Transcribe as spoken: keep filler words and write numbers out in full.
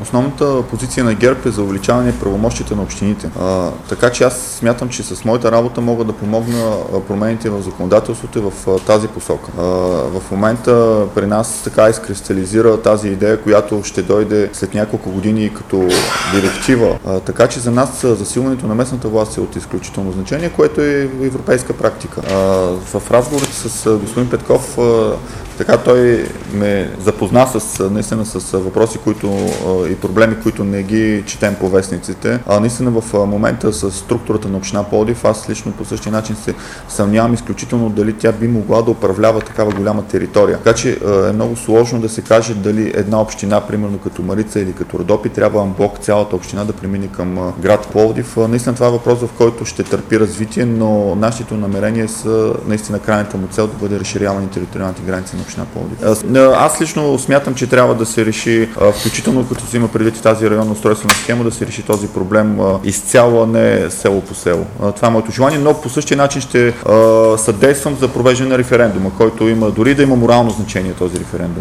Основната позиция на ГЕРБ е за увеличаване правомощите на общините. А, така че аз смятам, че с моята работа мога да помогна промените в законодателството и в а, тази посока. А, в момента при нас така изкристализира тази идея, която ще дойде след няколко години като директива. А, така че за нас засилването на местната власт е от изключително значение, което е европейска практика. А, в разговорите с господин Петков, а, така той ме запозна с, наистина с въпроси които, и проблеми, които не ги четем по вестниците. А наистина в момента с структурата на община Пловдив, аз лично по същия начин се съмнявам изключително дали тя би могла да управлява такава голяма територия. Така че е много сложно да се каже дали една община, примерно като Марица или като Родопи, трябва анблок цялата община да премине към град Пловдив. Наистина това е въпрос, в който ще търпи развитие, но нашите намерения са наистина крайната му цел да бъде разширяване на териториалните граници на община Пловдив. Аз лично смятам, че трябва да се реши, включително като се има предвид и тази районна устройствена схема, да се реши този проблем изцяло, а не село по село. Това е моето желание, но по същия начин ще съдействам за провеждане на референдума, който има, дори да има морално значение този референдум.